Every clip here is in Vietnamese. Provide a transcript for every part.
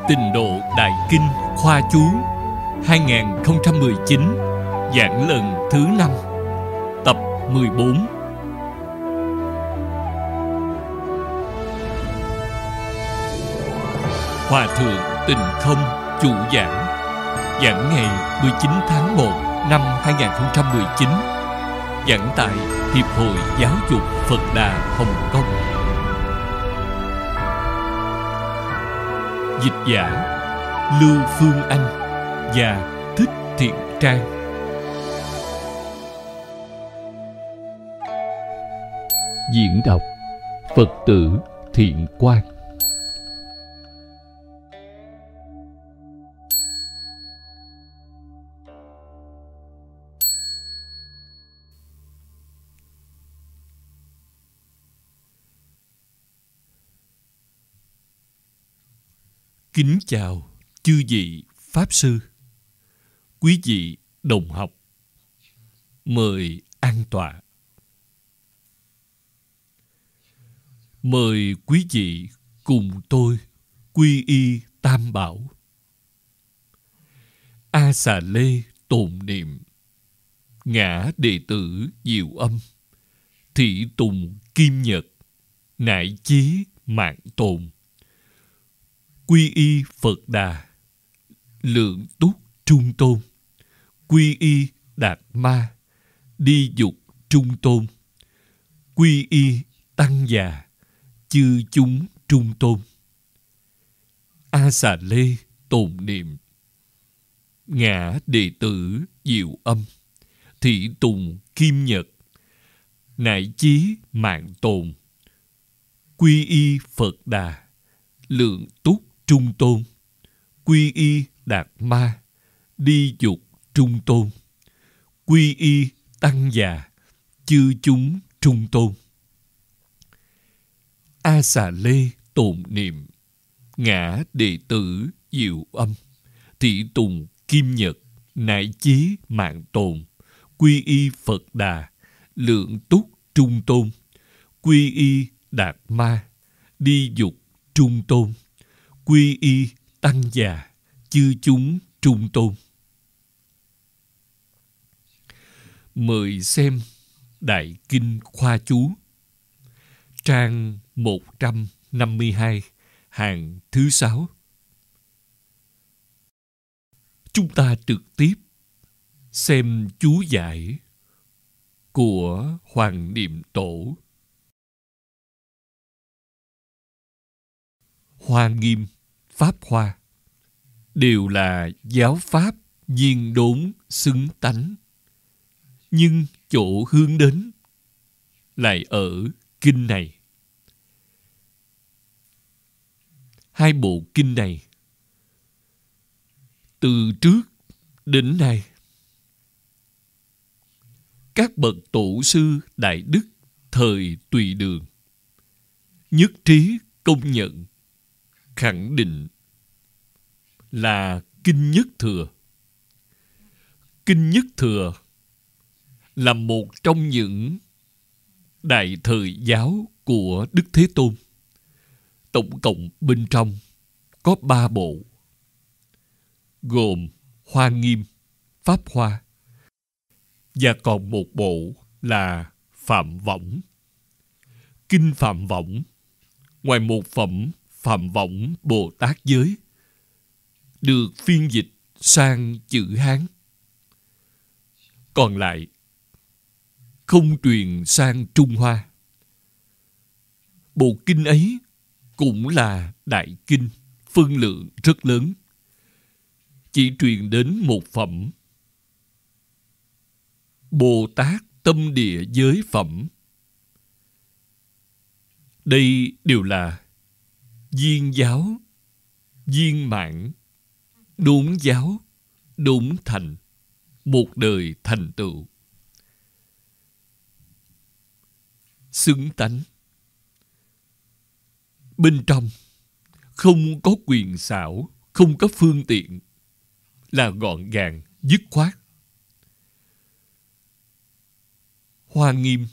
Tịnh Độ Đại Kinh Khoa Chú 2019, giảng lần thứ 5, tập 14. Hòa thượng Tịnh Không chủ giảng, giảng ngày 19 tháng 1 năm 2019, giảng tại Hiệp hội Giáo dục Phật Đà Hồng Kông. Dịch giả Lưu Phương Anh và Thích Thiện Trang. Diễn đọc Phật tử Thiện Quang. Kính chào chư vị Pháp Sư, quý vị đồng học, mời an tọa. Mời quý vị cùng tôi quy y Tam Bảo. A Xà Lê tồn niệm, ngã đệ tử Diệu Âm, thị tùng Kim Nhật, nại chí mạng tồn. Quy y Phật Đà, lượng túc Trung Tôn. Quy y Đạt Ma, đi dục Trung Tôn. Quy y Tăng Già, chư chúng Trung Tôn. A Xà Lê tồn niệm, ngã đệ tử Diệu Âm, thị tùng Kim Nhật, nại chí mạng tồn. Quy y Phật Đà, lượng túc Trung Tôn. Quy y Đạt Ma, đi dục Trung Tôn. Quy y Tăng Già, chư chúng Trung Tôn. A Xà Lê tồn niệm, ngã đệ tử Diệu Âm, thị tùng Kim Nhật, nại chí mạng tồn. Quy y Phật Đà, lượng túc Trung Tôn. Quy y Đạt Ma, đi dục Trung Tôn. Quy y Tăng Già, chư chúng Trung Tôn. Mời xem Đại Kinh Khoa Chú, trang 152, hàng thứ 6. Chúng ta trực tiếp xem chú giải của Hoàng Niệm Tổ. Hoa Nghiêm, Pháp Hoa đều là giáo pháp viên đốn xứng tánh, nhưng chỗ hướng đến lại ở kinh này. Hai bộ kinh này từ trước đến nay, các bậc tổ sư đại đức thời Tùy Đường nhất trí công nhận, khẳng định là Kinh Nhất Thừa. Kinh Nhất Thừa là một trong những đại thời giáo của Đức Thế Tôn. Tổng cộng bên trong có 3 bộ, gồm Hoa Nghiêm, Pháp Hoa, và còn một bộ là Phạm Võng. Kinh Phạm Võng, ngoài một phẩm Phạm Võng Bồ Tát Giới, được phiên dịch sang chữ Hán, còn lại không truyền sang Trung Hoa. Bộ kinh ấy cũng là đại kinh, phân lượng rất lớn, chỉ truyền đến một phẩm Bồ Tát Tâm Địa Giới Phẩm. Đây đều là viên giáo, viên mãn, đốn giáo, đốn thành, một đời thành tựu. Xứng tánh. Bên trong không có quyền xảo, không có phương tiện, là gọn gàng, dứt khoát. Hoa Nghiêm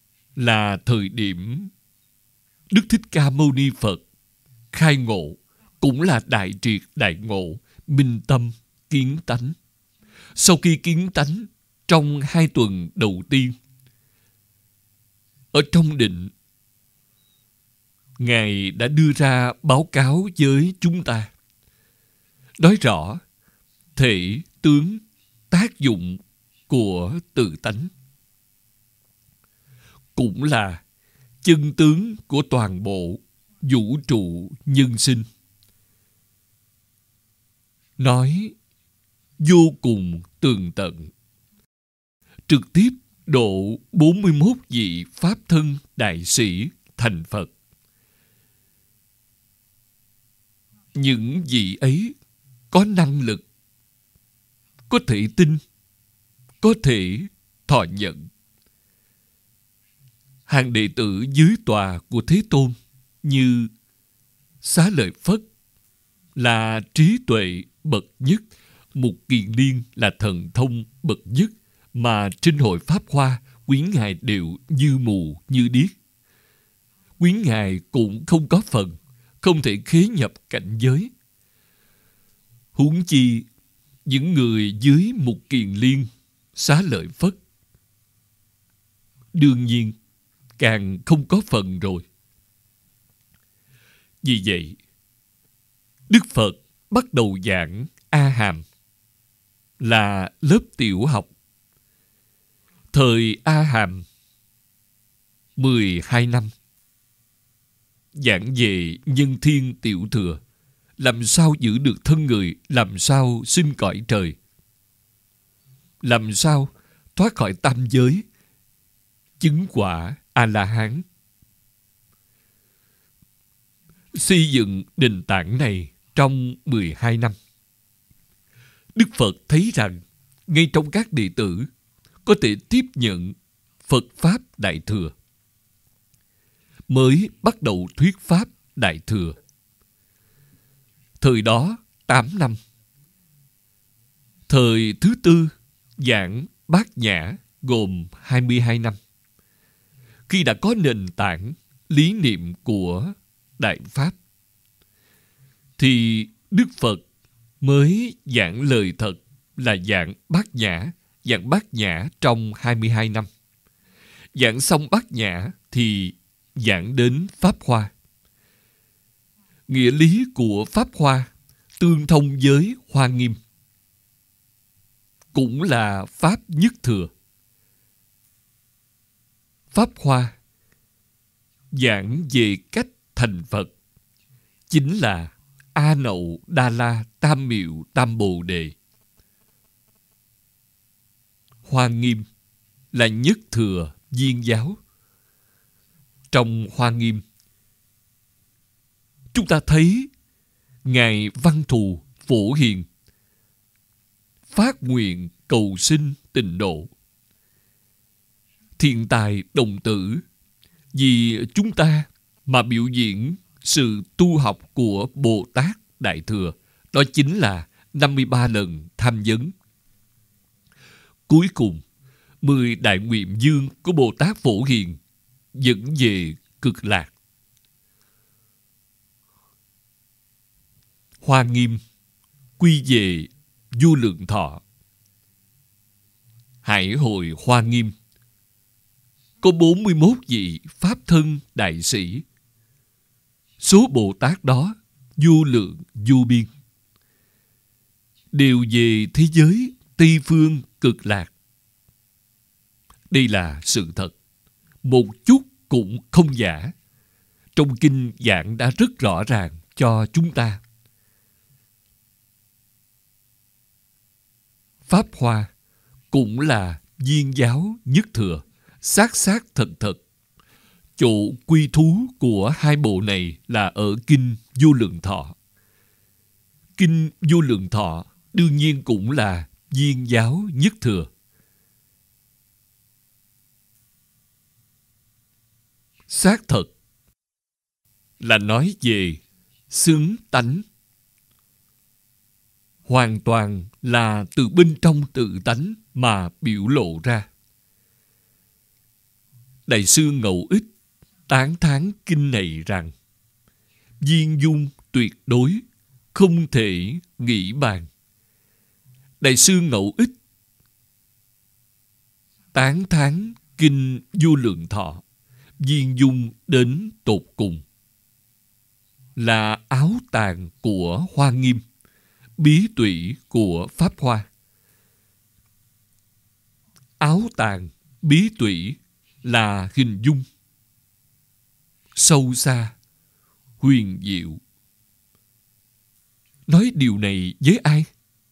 là thời điểm Đức Thích Ca Mâu Ni Phật khai ngộ cũng là đại triệt đại ngộ, minh tâm, kiến tánh. Sau khi kiến tánh, trong 2 tuần đầu tiên, ở trong định, Ngài đã đưa ra báo cáo với chúng ta, nói rõ thể, tướng, tác dụng của tự tánh, cũng là chân tướng của toàn bộ vũ trụ nhân sinh. Nói vô cùng tường tận, trực tiếp độ 41 vị Pháp thân đại sĩ thành Phật. Những vị ấy có năng lực, có thể tin, có thể thọ nhận. Hàng đệ tử dưới tòa của Thế Tôn như Xá Lợi Phất là trí tuệ bậc nhất, Mục Kiền Liên là thần thông bậc nhất, mà trên hội Pháp Hoa, quý ngài đều như mù như điếc. Quý ngài cũng không có phần, không thể khế nhập cảnh giới. Huống chi những người dưới Mục Kiền Liên, Xá Lợi Phất, đương nhiên càng không có phần rồi. Vì vậy, Đức Phật bắt đầu giảng A Hàm, là lớp tiểu học. Thời A Hàm 12 năm, giảng về nhân thiên tiểu thừa, làm sao giữ được thân người, làm sao sinh cõi trời, làm sao thoát khỏi tam giới, chứng quả A-la-hán. Xây dựng nền tảng này trong 12 năm. Đức Phật thấy rằng ngay trong các đệ tử có thể tiếp nhận Phật Pháp Đại Thừa, mới bắt đầu thuyết Pháp Đại Thừa. Thời đó 8 năm. Thời thứ tư giảng Bát Nhã gồm 22 năm. Khi đã có nền tảng lý niệm của Đại Pháp, thì Đức Phật mới giảng lời thật là giảng Bát Nhã. Giảng Bát Nhã trong 22 năm. Giảng xong Bát Nhã thì giảng đến Pháp Hoa. Nghĩa lý của Pháp Hoa tương thông với Hoa Nghiêm, cũng là Pháp nhất thừa. Pháp Hoa giảng về cách thành Phật, chính là A Nậu Đa La Tam Miệu Tam Bồ Đề. Hoa Nghiêm là nhất thừa viên giáo. Trong Hoa Nghiêm, chúng ta thấy Ngài Văn Thù Phổ Hiền phát nguyện cầu sinh tịnh độ. Thiện tài đồng tử vì chúng ta mà biểu diễn sự tu học của Bồ Tát Đại Thừa. Đó chính là 53 lần tham vấn. Cuối cùng, 10 đại nguyện dương của Bồ Tát Phổ Hiền dẫn về Cực Lạc. Hoa Nghiêm quy về Vô Lượng Thọ. Hải hội Hoa Nghiêm có 41 vị Pháp thân đại sĩ. Số Bồ Tát đó vô lượng vô biên, đều về thế giới Tây Phương Cực Lạc. Đây là sự thật, một chút cũng không giả. Trong kinh giảng đã rất rõ ràng cho chúng ta. Pháp Hoa cũng là viên giáo nhất thừa, xác thật thật. Chỗ quy thú của hai bộ này là ở Kinh Vô Lượng Thọ. Kinh Vô Lượng Thọ đương nhiên cũng là viên giáo nhất thừa. Xác thật là nói về xứng tánh, hoàn toàn là từ bên trong tự tánh mà biểu lộ ra. Đại sư Ngẫu Ích tán thán kinh này rằng viên dung tuyệt đối không thể nghĩ bàn. Đại sư Ngẫu Ích tán thán kinh Vô Lượng Thọ viên dung đến tột cùng, là áo tàng của Hoa Nghiêm, bí tủy của Pháp Hoa. Áo tàng, bí tủy là hình dung sâu xa, huyền diệu. Nói điều này với ai?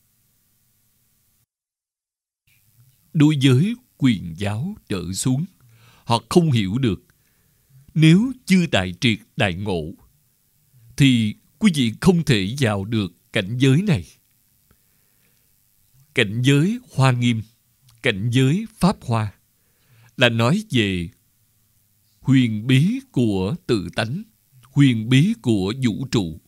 Đối với Quyền giáo trở xuống, họ không hiểu được. Nếu chưa đại triệt đại ngộ, thì quý vị không thể vào được cảnh giới này. Cảnh giới Hoa Nghiêm, cảnh giới Pháp Hoa là nói về huyền bí của tự tánh, huyền bí của vũ trụ.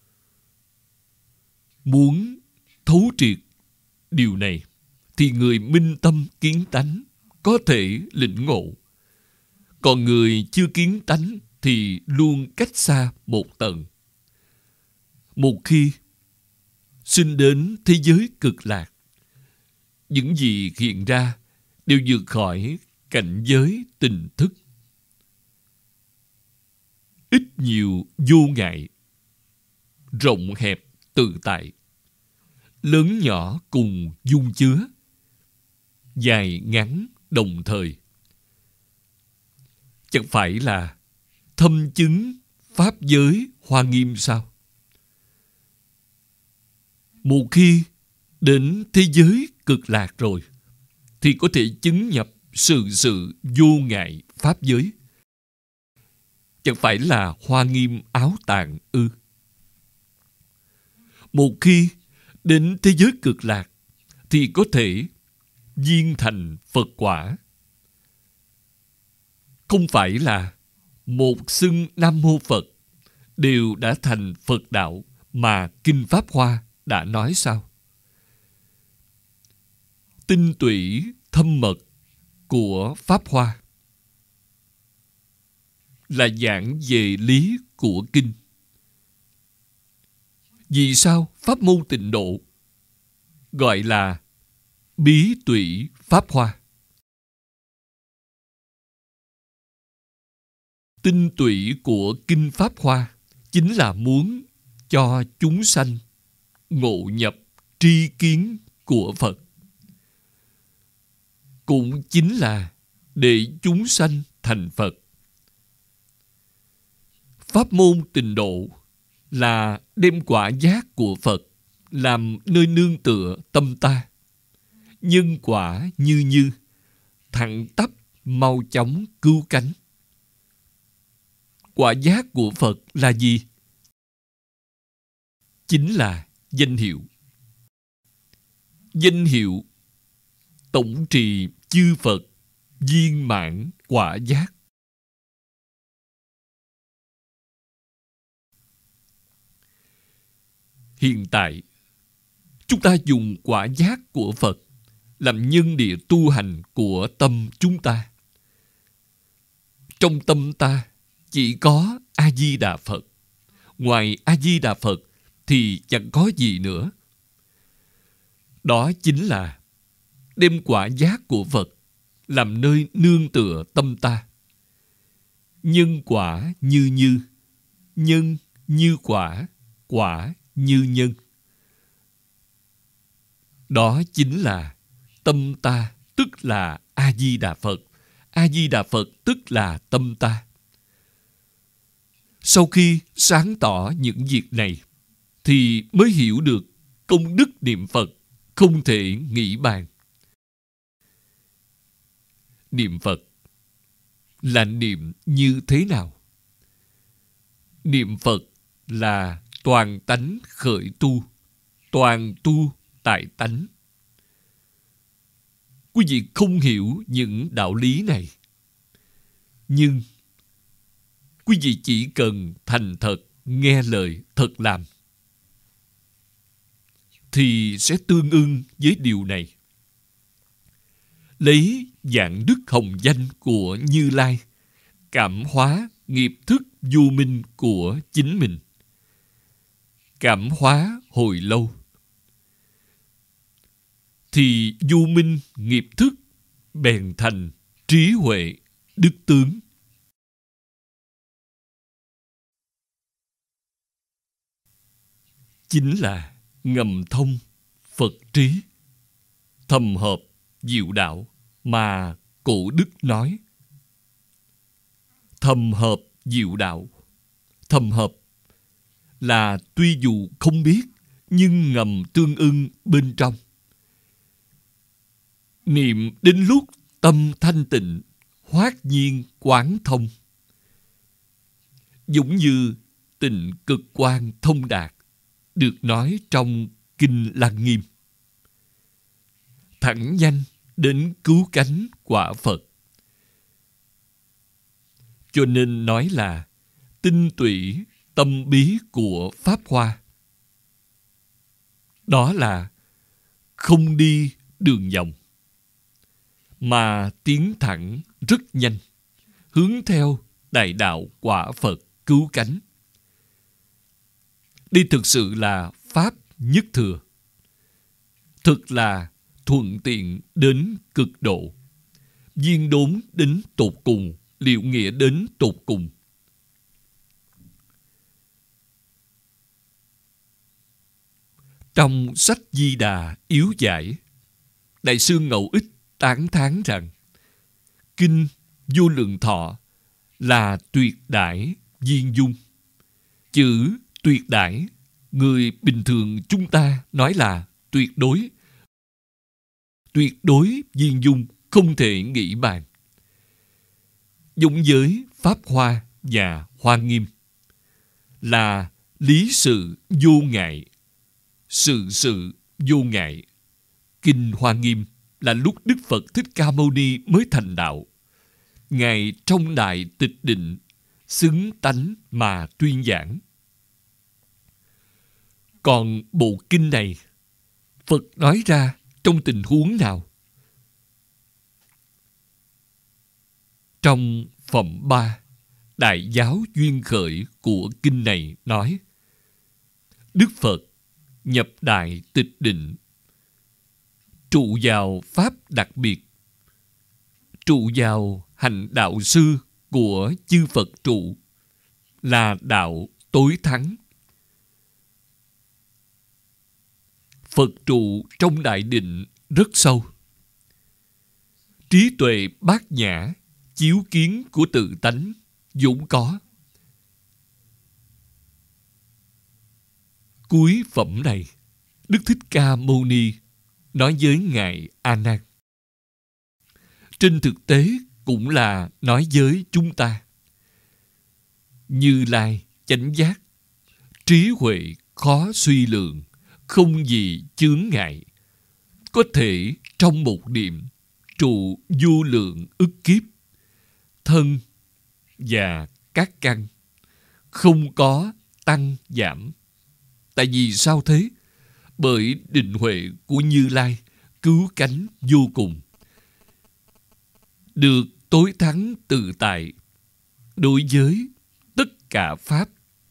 Muốn thấu triệt điều này thì người minh tâm kiến tánh có thể lĩnh ngộ. Còn người chưa kiến tánh thì luôn cách xa một tầng. Một khi sinh đến thế giới cực lạc, những gì hiện ra đều vượt khỏi cảnh giới tình thức. Ít nhiều vô ngại, rộng hẹp tự tại, lớn nhỏ cùng dung chứa, dài ngắn đồng thời. Chẳng phải là thâm chứng pháp giới Hoa Nghiêm sao? Một khi đến thế giới cực lạc rồi, thì có thể chứng nhập sự vô ngại pháp giới. Chẳng phải là Hoa Nghiêm áo tàng ư? Một khi đến thế giới cực lạc, thì có thể viên thành Phật quả. Không phải là một xưng Nam Mô Phật đều đã thành Phật đạo mà Kinh Pháp Hoa đã nói sao? Tinh tủy thâm mật của Pháp Hoa là giảng về lý của Kinh. Vì sao pháp môn Tịnh Độ gọi là bí tủy Pháp Hoa? Tinh tủy của Kinh Pháp Hoa chính là muốn cho chúng sanh ngộ nhập tri kiến của Phật. Cũng chính là để chúng sanh thành Phật. Pháp môn Tịnh Độ là đem quả giác của Phật làm nơi nương tựa tâm ta. Nhân quả như thẳng tắp mau chóng cứu cánh. Quả giác của Phật là gì? Chính là danh hiệu. Danh hiệu tổng trì chư Phật viên mãn quả giác. Hiện tại, chúng ta dùng quả giác của Phật làm nhân địa tu hành của tâm chúng ta. Trong tâm ta chỉ có A-di-đà Phật. Ngoài A-di-đà Phật thì chẳng có gì nữa. Đó chính là đem quả giác của Phật làm nơi nương tựa tâm ta. Nhân quả như nhân như quả, quả như nhân. Đó chính là tâm ta, tức là A-di-đà Phật. A-di-đà Phật tức là tâm ta. Sau khi sáng tỏ những việc này, thì mới hiểu được công đức niệm Phật không thể nghĩ bàn. Niệm Phật là niệm như thế nào? Niệm Phật là toàn tánh khởi tu, toàn tu tại tánh. Quý vị không hiểu những đạo lý này, nhưng quý vị chỉ cần thành thật nghe lời thật làm thì sẽ tương ưng với điều này. Lấy dạng đức hồng danh của Như Lai cảm hóa nghiệp thức vô minh của chính mình. cảm hóa hồi lâu, thì du minh nghiệp thức bèn thành trí huệ đức tướng. Chính là ngầm thông Phật trí, thầm hợp diệu đạo mà cổ đức nói. Thầm hợp diệu đạo. Thầm hợp là tuy dù không biết nhưng ngầm tương ưng bên trong. Niệm đến lúc tâm thanh tịnh, hoát nhiên quán thông. Giống như tịnh cực quang thông đạt, được nói trong Kinh Lăng Nghiêm. Thẳng nhanh đến cứu cánh quả Phật. Cho nên nói là tinh tụy tâm bí của Pháp Hoa. Đó là không đi đường vòng, mà tiến thẳng rất nhanh, hướng theo đại đạo quả Phật cứu cánh. Đây thực sự là Pháp nhất thừa. Thực là thuận tiện đến cực độ, viên đốn đến tột cùng, liệu nghĩa đến tột cùng. Trong sách Di Đà yếu giải, Đại sư Ngẫu Ích tán thán rằng Kinh Vô Lượng Thọ là tuyệt đãi viên dung. Chữ tuyệt đãi, người bình thường chúng ta nói là tuyệt đối. Tuyệt đối viên dung, không thể nghĩ bàn. Giống với Pháp Hoa và Hoa Nghiêm là lý sự vô ngại, sự sự vô ngại. Kinh Hoa Nghiêm là lúc Đức Phật Thích Ca Mâu Ni mới thành đạo. Ngài trong đại tịch định, xứng tánh mà tuyên giảng. Còn bộ kinh này, Phật nói ra trong tình huống nào? Trong phẩm 3, Đại giáo duyên khởi của kinh này nói: Đức Phật nhập đại tịch định, trụ vào pháp đặc biệt, trụ vào hành đạo sư của chư Phật trụ, là đạo tối thắng. Phật trụ trong đại định rất sâu. Trí tuệ bát nhã, chiếu kiến của tự tánh vốn có. Cuối phẩm này, Đức Thích Ca Mâu Ni nói với Ngài A Nan. Trên thực tế cũng là nói với chúng ta. Như Lai chánh giác, trí huệ khó suy lượng, không gì chướng ngại, có thể trong một niệm trụ vô lượng ức kiếp, thân và các căn không có tăng giảm. Tại vì sao thế? Bởi định huệ của Như Lai cứu cánh vô cùng, được tối thắng tự tại đối với tất cả pháp.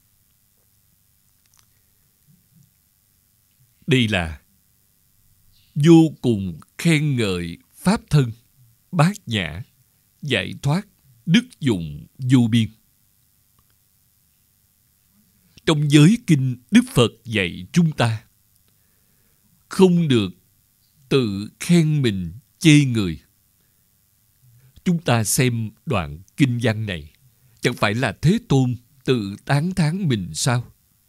Đây là vô cùng khen ngợi pháp thân, bát nhã, giải thoát, đức dụng vô biên. Trong giới kinh, Đức Phật dạy chúng ta không được tự khen mình chê người. Chúng ta xem đoạn kinh văn này, chẳng phải là Thế Tôn tự tán thán mình sao?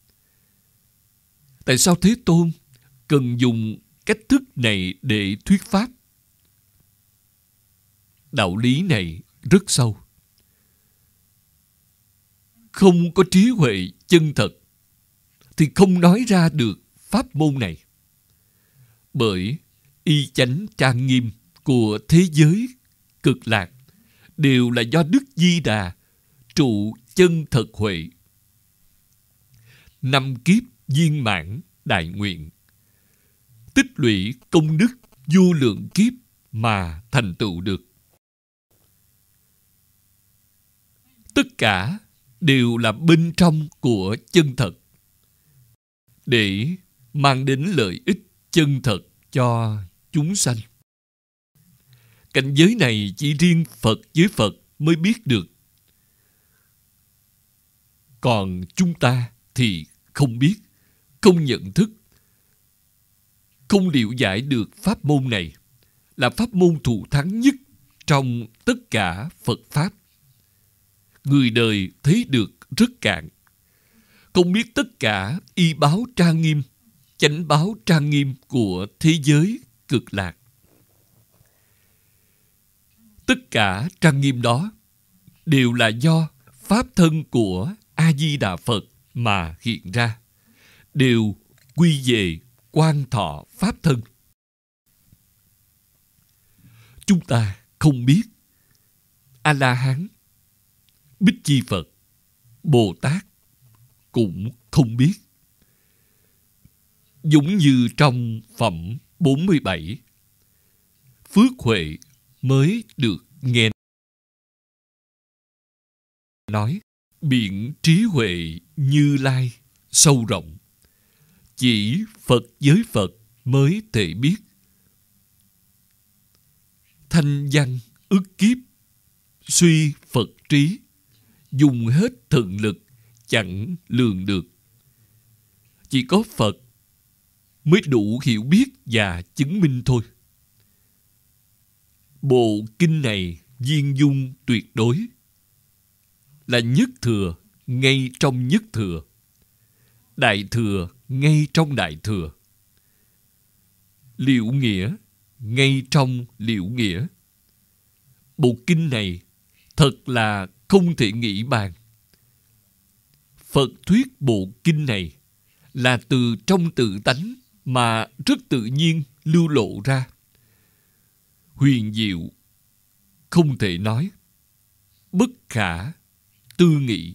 Tại sao Thế Tôn cần dùng cách thức này để thuyết pháp? Đạo lý này rất sâu. Không có trí huệ chân thật thì không nói ra được pháp môn này. Bởi y chánh trang nghiêm của thế giới cực lạc đều là do Đức Di Đà trụ chân thật huệ. 5 kiếp viên mãn đại nguyện, tích lũy công đức vô lượng kiếp mà thành tựu được. Tất cả đều là bên trong của chân thật. để mang đến lợi ích chân thật cho chúng sanh. Cảnh giới này chỉ riêng Phật với Phật mới biết được. Còn chúng ta thì không biết, không nhận thức, không liệu giải được pháp môn này, là pháp môn thù thắng nhất trong tất cả Phật Pháp. Người đời thấy được rất cạn, không biết tất cả y báo trang nghiêm, chánh báo trang nghiêm của thế giới cực lạc. Tất cả trang nghiêm đó đều là do pháp thân của A-di-đà Phật mà hiện ra, đều quy về Quan Thọ pháp thân. Chúng ta không biết. A-la-hán, Bích Chi Phật, Bồ Tát cũng không biết. Giống như trong phẩm 47, phước huệ mới được nghe nói, biển trí huệ Như Lai sâu rộng, chỉ Phật với Phật mới thể biết. Thanh văn ức kiếp, suy Phật trí, dùng hết thần lực chẳng lường được. Chỉ có Phật mới đủ hiểu biết và chứng minh thôi. Bộ kinh này viên dung tuyệt đối, là nhất thừa ngay trong nhất thừa, đại thừa ngay trong đại thừa, liệu nghĩa ngay trong liệu nghĩa. Bộ kinh này thật là không thể nghĩ bàn. Phật thuyết bộ kinh này là từ trong tự tánh mà rất tự nhiên lưu lộ ra. Huyền diệu, không thể nói, bất khả tư nghị.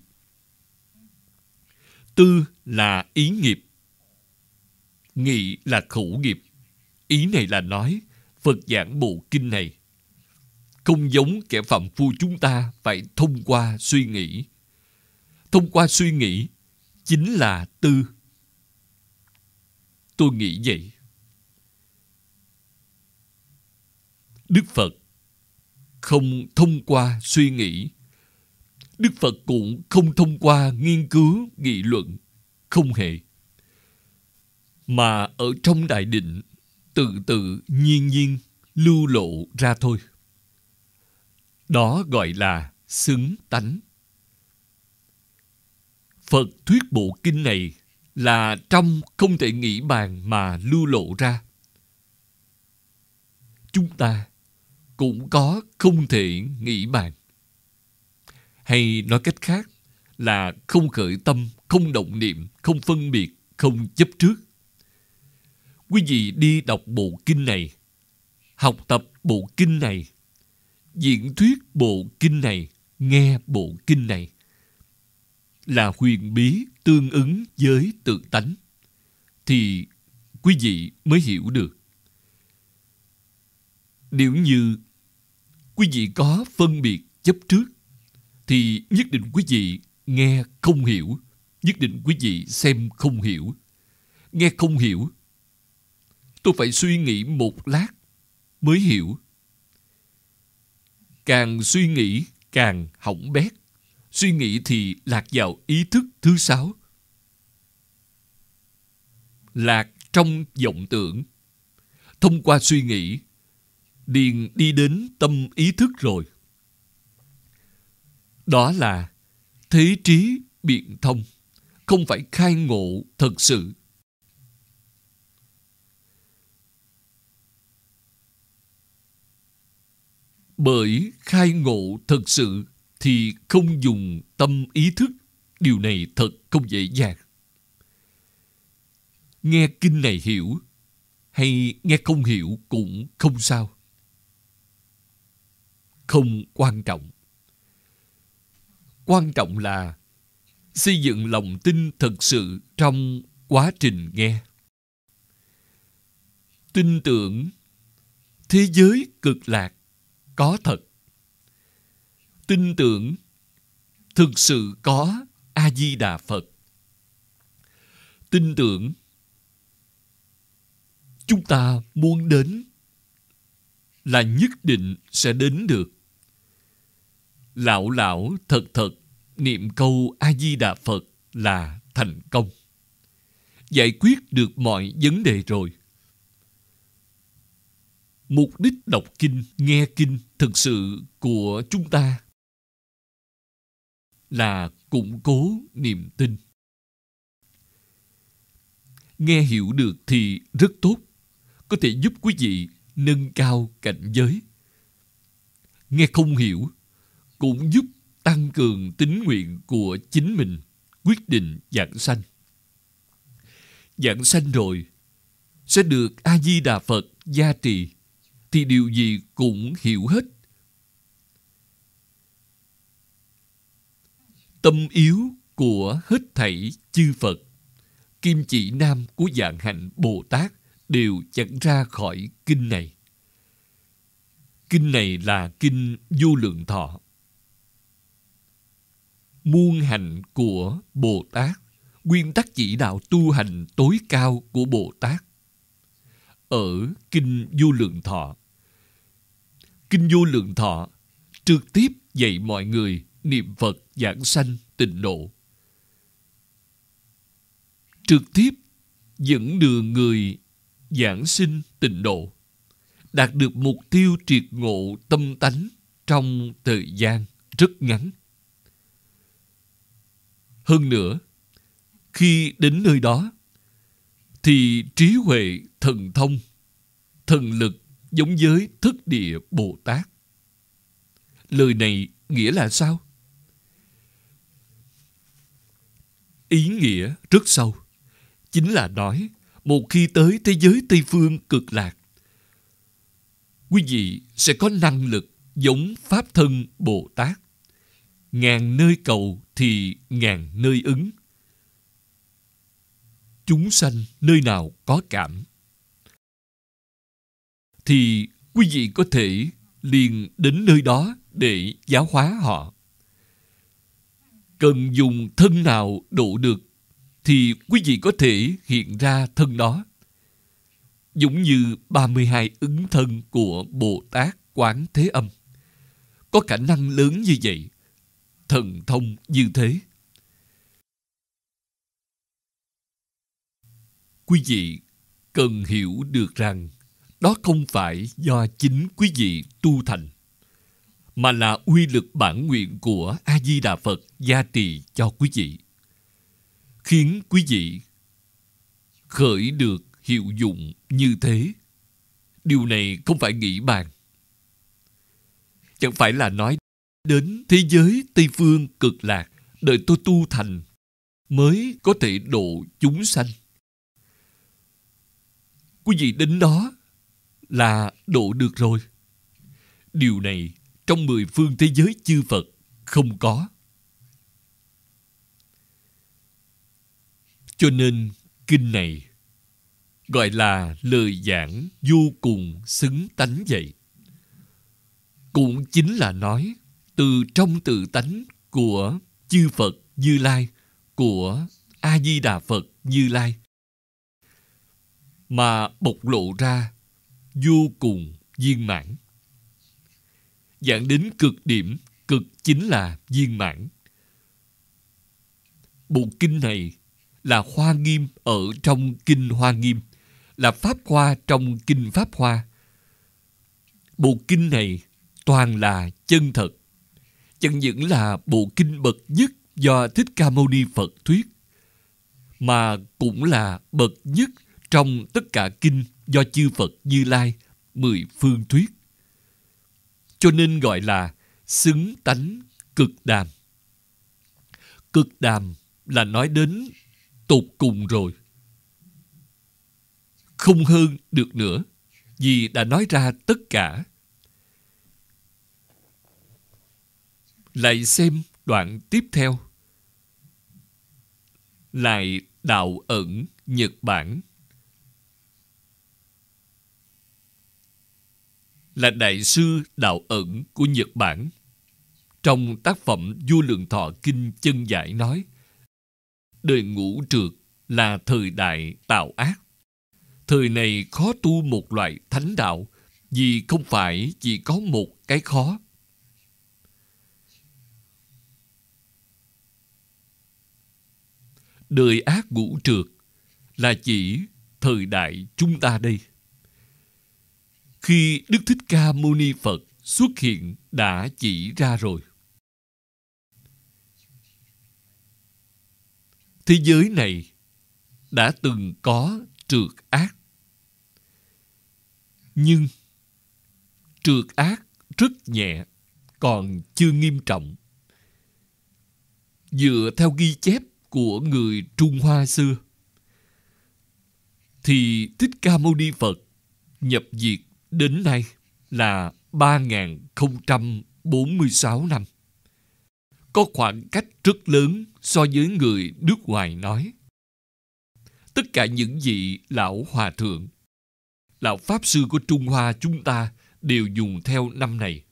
Tư là ý nghiệp, nghị là khẩu nghiệp. Ý này là nói Phật giảng bộ kinh này không giống kẻ phàm phu chúng ta phải thông qua suy nghĩ. Thông qua suy nghĩ chính là tư. Tôi nghĩ vậy. Đức Phật không thông qua suy nghĩ. Đức Phật cũng không thông qua nghiên cứu, nghị luận. Không hề. Mà ở trong đại định, tự tự nhiên nhiên lưu lộ ra thôi. Đó gọi là xứng tánh. Phật thuyết bộ kinh này là trong không thể nghĩ bàn mà lưu lộ ra. Chúng ta cũng có không thể nghĩ bàn. Hay nói cách khác là không khởi tâm, không động niệm, không phân biệt, không chấp trước. Quý vị đi đọc bộ kinh này, học tập bộ kinh này, diễn thuyết bộ kinh này, nghe bộ kinh này, là huyền bí tương ứng với tự tánh, thì quý vị mới hiểu được. Nếu như quý vị có phân biệt chấp trước, thì nhất định quý vị nghe không hiểu, nhất định quý vị xem không hiểu. Nghe không hiểu, tôi phải suy nghĩ một lát mới hiểu. Càng suy nghĩ càng hỏng bét. Suy nghĩ thì lạc vào ý thức thứ 6. Lạc trong vọng tưởng. Thông qua suy nghĩ, liền đi đến tâm ý thức rồi. Đó là thế trí biện thông, không phải khai ngộ thật sự. Bởi khai ngộ thật sự thì không dùng tâm ý thức. Điều này thật không dễ dàng. Nghe kinh này hiểu, hay nghe không hiểu cũng không sao. Không quan trọng. Quan trọng là xây dựng lòng tin thật sự trong quá trình nghe. Tin tưởng thế giới cực lạc có thật. Tin tưởng thực sự có A-di-đà Phật. Tin tưởng chúng ta muốn đến là nhất định sẽ đến được. Lão lão thật thật niệm câu A-di-đà Phật là thành công. Giải quyết được mọi vấn đề rồi. Mục đích đọc kinh, nghe kinh thực sự của chúng ta là củng cố niềm tin. Nghe hiểu được thì rất tốt, có thể giúp quý vị nâng cao cảnh giới. Nghe không hiểu cũng giúp tăng cường tín nguyện của chính mình, quyết định giảng sanh. Giảng sanh rồi, sẽ được A-di-đà Phật gia trì, thì điều gì cũng hiểu hết. Tâm yếu của hết thảy chư Phật, kim chỉ nam của Vạn Hạnh Bồ Tát đều chẳng ra khỏi kinh này. Kinh này là kinh Vô Lượng Thọ. Muôn hạnh của Bồ Tát, nguyên tắc chỉ đạo tu hành tối cao của Bồ Tát. Ở kinh Vô Lượng Thọ, kinh Vô Lượng Thọ trực tiếp dạy mọi người niệm Phật giảng sanh tịnh độ. Trực tiếp dẫn đường người giảng sinh tịnh độ, đạt được mục tiêu triệt ngộ tâm tánh trong thời gian rất ngắn. Hơn nữa, khi đến nơi đó, thì trí huệ, thần thông, thần lực giống với Thất Địa Bồ Tát. Lời này nghĩa là sao? Ý nghĩa rất sâu. Chính là nói, một khi tới thế giới Tây Phương Cực Lạc, quý vị sẽ có năng lực giống Pháp Thân Bồ Tát. Ngàn nơi cầu thì ngàn nơi ứng. Chúng sanh nơi nào có cảm, thì quý vị có thể liền đến nơi đó để giáo hóa họ. Cần dùng thân nào độ được, thì quý vị có thể hiện ra thân đó. Giống như 32 ứng thân của Bồ Tát Quán Thế Âm. Có khả năng lớn như vậy, thần thông như thế. Quý vị cần hiểu được rằng đó không phải do chính quý vị tu thành, mà là uy lực bản nguyện của A-di-đà Phật gia trì cho quý vị, khiến quý vị khởi được hiệu dụng như thế. Điều này không phải nghĩ bàn. Chẳng phải là nói đến thế giới Tây Phương Cực Lạc, đợi tôi tu thành mới có thể độ chúng sanh. Quý vị đến đó là độ được rồi. Điều này trong 10 phương thế giới chư Phật không có. Cho nên kinh này gọi là lời giảng vô cùng xứng tánh vậy. Cũng chính là nói từ trong tự tánh của chư Phật Như Lai, của A-di-đà Phật Như Lai, mà bộc lộ ra vô cùng viên mãn. Giảng đến cực điểm, cực chính là viên mãn. Bộ kinh này là Hoa Nghiêm ở trong kinh Hoa Nghiêm, là Pháp Hoa trong kinh Pháp Hoa. Bộ kinh này toàn là chân thật. Chẳng những là bộ kinh bậc nhất do Thích Ca Mâu Ni Phật thuyết, mà cũng là bậc nhất trong tất cả kinh do chư Phật Như Lai 10 phương thuyết. Cho nên gọi là xứng tánh cực đàm. Cực đàm là nói đến tột cùng rồi, không hơn được nữa, vì đã nói ra tất cả. Lại xem đoạn tiếp theo. Lại đạo ẩn Nhật Bản, là đại sư đạo ẩn của Nhật Bản. Trong tác phẩm Vô Lượng Thọ Kinh Chân Giải nói, đời Ngũ Trược là thời đại tạo ác. Thời này khó tu một loại thánh đạo, vì không phải chỉ có một cái khó. Đời ác ngũ trượt là chỉ thời đại chúng ta đây. Khi Đức Thích Ca Mâu Ni Phật xuất hiện đã chỉ ra rồi. Thế giới này đã từng có trượt ác. Nhưng trượt ác rất nhẹ, còn chưa nghiêm trọng. Dựa theo ghi chép của người Trung Hoa xưa, thì Thích Ca Mâu Ni Phật nhập diệt đến nay là 3046 năm. Có khoảng cách rất lớn so với người nước ngoài nói. Tất cả những vị lão hòa thượng, lão pháp sư của Trung Hoa chúng ta đều dùng theo năm này.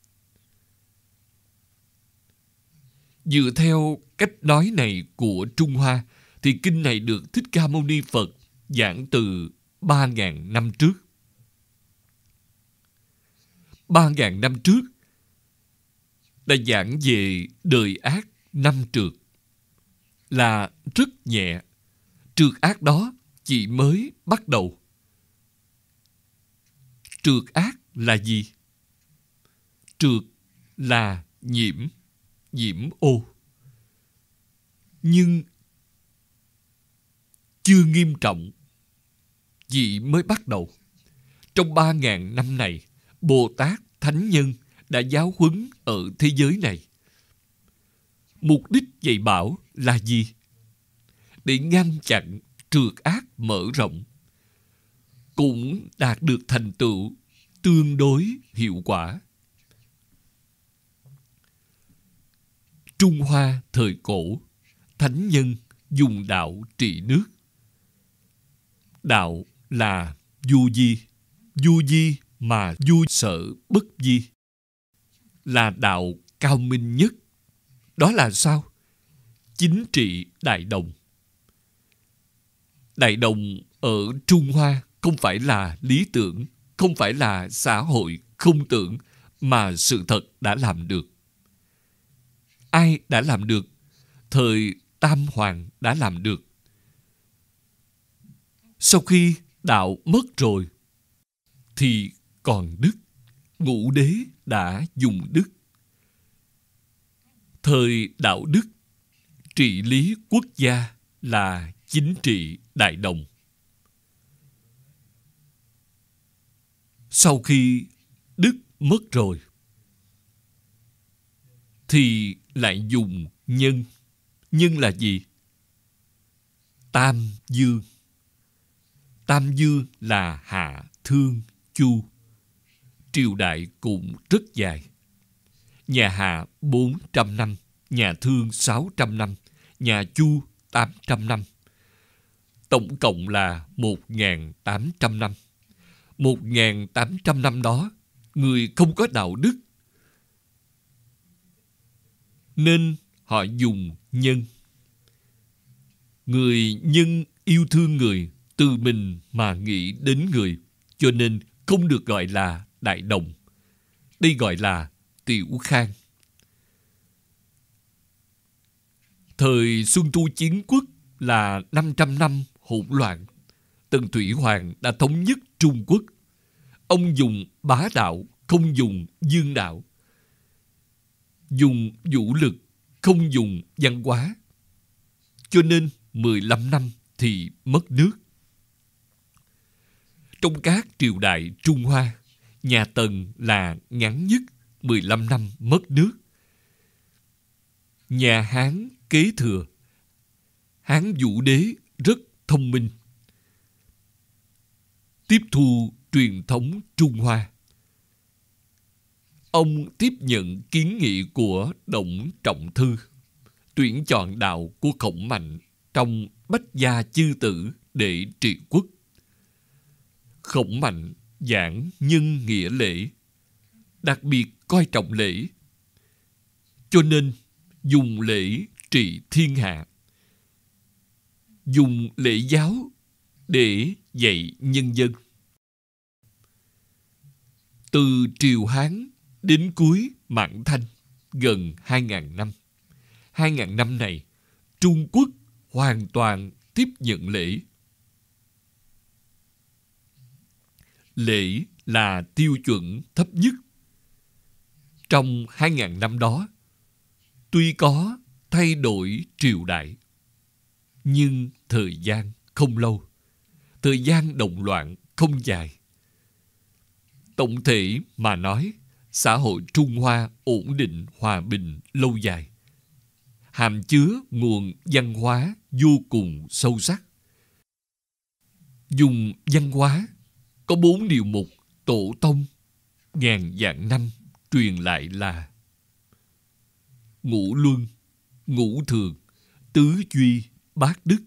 Dựa theo cách nói này của Trung Hoa, thì kinh này được Thích Ca Mâu Ni Phật giảng từ 3.000 năm trước. 3.000 năm trước đã giảng về đời ác năm trượt, là rất nhẹ. Trượt ác đó chỉ mới bắt đầu. Trượt ác là gì? Trượt là nhiễm ô. Nhưng chưa nghiêm trọng, chỉ mới bắt đầu. Trong 3.000 năm này, Bồ Tát Thánh Nhân đã giáo huấn ở thế giới này. Mục đích dạy bảo là gì? Để ngăn chặn trượt ác mở rộng, cũng đạt được thành tựu tương đối hiệu quả. Trung Hoa thời cổ, Thánh Nhân dùng đạo trị nước. Đạo là du di mà du sở bất di, là đạo cao minh nhất. Đó là sao? Chính trị đại đồng. Đại đồng ở Trung Hoa không phải là lý tưởng, không phải là xã hội không tưởng, mà sự thật đã làm được. Ai đã làm được? Thời Tam Hoàng đã làm được. Sau khi đạo mất rồi, thì còn đức. Ngũ đế đã dùng đức. Thời đạo đức, trị lý quốc gia là chính trị đại đồng. Sau khi đức mất rồi, thì lại dùng nhân. Nhân là gì? Tam dương. Tam dương là Hạ, Thương, Chu. Triều đại cũng rất dài. Nhà Hạ 400 năm, nhà Thương 600 năm, nhà Chu 800 năm. Tổng cộng là 1.800 năm. 1.800 năm đó, người không có đạo đức, nên họ dùng nhân. Người nhân yêu thương người, từ mình mà nghĩ đến người, cho nên không được gọi là đại đồng. Đây gọi là tiểu khang. Thời Xuân Thu Chiến Quốc là 500 năm hỗn loạn. Tần Thủy Hoàng đã thống nhất Trung Quốc. Ông dùng bá đạo, không dùng dương đạo. Dùng vũ lực, không dùng văn hóa. Cho nên 15 năm thì mất nước. Trong các triều đại Trung Hoa, nhà Tần là ngắn nhất, 15 năm mất nước. Nhà Hán kế thừa. Hán Vũ Đế rất thông minh, tiếp thu truyền thống Trung Hoa. Ông tiếp nhận kiến nghị của Đổng Trọng Thư, tuyển chọn đạo của Khổng Mạnh trong Bách Gia Chư Tử để trị quốc. Khổng Mạnh giảng nhân nghĩa lễ, đặc biệt coi trọng lễ, cho nên dùng lễ trị thiên hạ. Dùng lễ giáo để dạy nhân dân. Từ triều Hán đến cuối Mãn Thanh, gần 2.000 năm. 2.000 năm này, Trung Quốc hoàn toàn tiếp nhận lễ. Lễ là tiêu chuẩn thấp nhất. Trong 2.000 năm đó, tuy có thay đổi triều đại, nhưng thời gian không lâu. Thời gian động loạn không dài. Tổng thể mà nói, xã hội Trung Hoa ổn định, hòa bình, lâu dài, hàm chứa nguồn văn hóa vô cùng sâu sắc. Dùng văn hóa có 4 điều mục tổ tông ngàn vạn năm truyền lại là ngũ luân, ngũ thường, tứ duy, bát đức.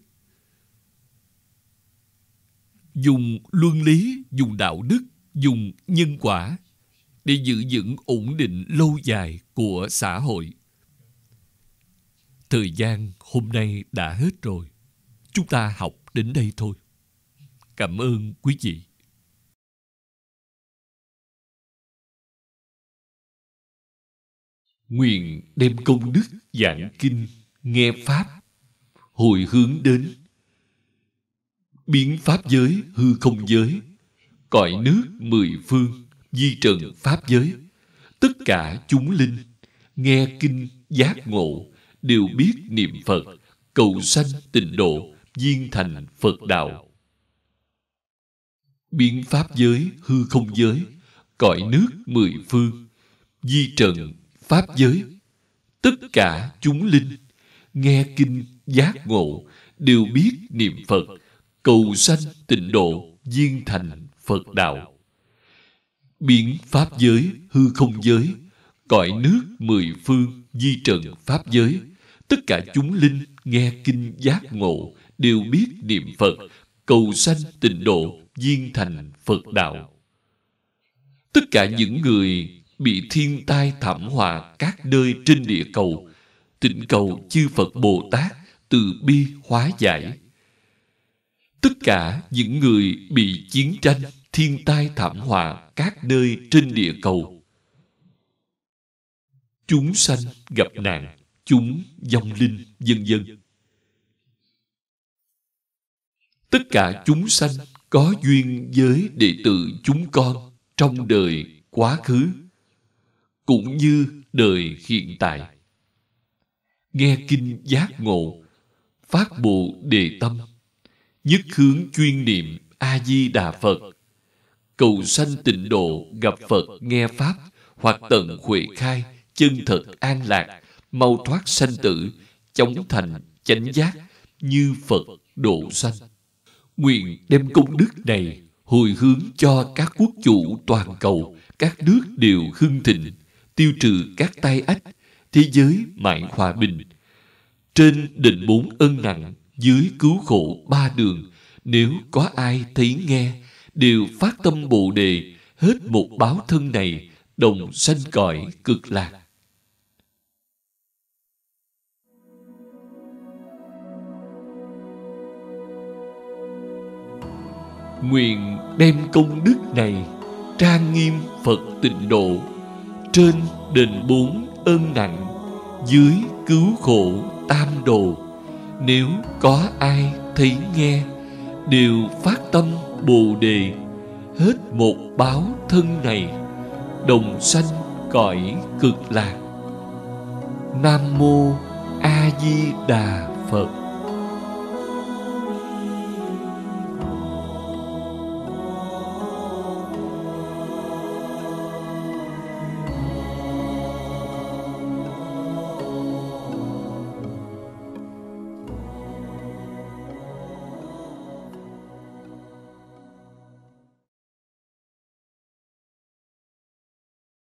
Dùng luân lý, dùng đạo đức, dùng nhân quả để giữ vững ổn định lâu dài của xã hội. Thời gian hôm nay đã hết rồi. Chúng ta học đến đây thôi. Cảm ơn quý vị. Nguyện đem công đức giảng kinh, nghe Pháp, hồi hướng đến biến Pháp giới, hư không giới, cõi nước 10 phương, di trần Pháp giới. Tất cả chúng linh, nghe kinh, giác ngộ, đều biết niệm Phật, cầu sanh tịnh độ, viên thành Phật đạo. Biến Pháp giới, hư không giới, cõi nước 10 phương, di trần Pháp giới. Tất cả chúng linh, nghe kinh, giác ngộ, đều biết niệm Phật, cầu sanh tịnh độ, viên thành Phật đạo. Biến Pháp giới, hư không giới, cõi nước 10 phương, di trần Pháp giới. Tất cả chúng linh, nghe kinh, giác ngộ, đều biết niệm Phật, cầu sanh tịnh độ, viên thành Phật đạo. Tất cả những người bị thiên tai thảm họa các nơi trên địa cầu, thỉnh cầu chư Phật Bồ Tát từ bi hóa giải. Tất cả những người bị chiến tranh, thiên tai thảm họa các nơi trên địa cầu, chúng sanh gặp nạn, chúng vong linh, vân vân. Tất cả chúng sanh có duyên với đệ tử chúng con trong đời quá khứ, cũng như đời hiện tại, nghe kinh giác ngộ, phát Bồ Đề tâm, nhất hướng chuyên niệm A-di-đà Phật, cầu sanh tịnh độ, gặp Phật nghe Pháp, hoặc tận huệ khai, chân thật an lạc, mau thoát sanh tử, chóng thành chánh giác, như Phật độ sanh. Nguyện đem công đức này hồi hướng cho các quốc chủ toàn cầu, các nước đều hưng thịnh, tiêu trừ các tai ách, thế giới mãi hòa bình. Trên định 4 ân nặng, dưới cứu khổ 3 đường, nếu có ai thấy nghe, đều phát tâm Bồ Đề, hết một báo thân này, đồng sanh cõi cực lạc. Nguyện đem công đức này trang nghiêm Phật tịnh độ, trên đền 4 ân nặng, dưới cứu khổ tam đồ. Nếu có ai thấy nghe, đều phát tâm Bồ Đề, hết một báo thân này, đồng sanh cõi cực lạc. Nam mô A Di Đà Phật.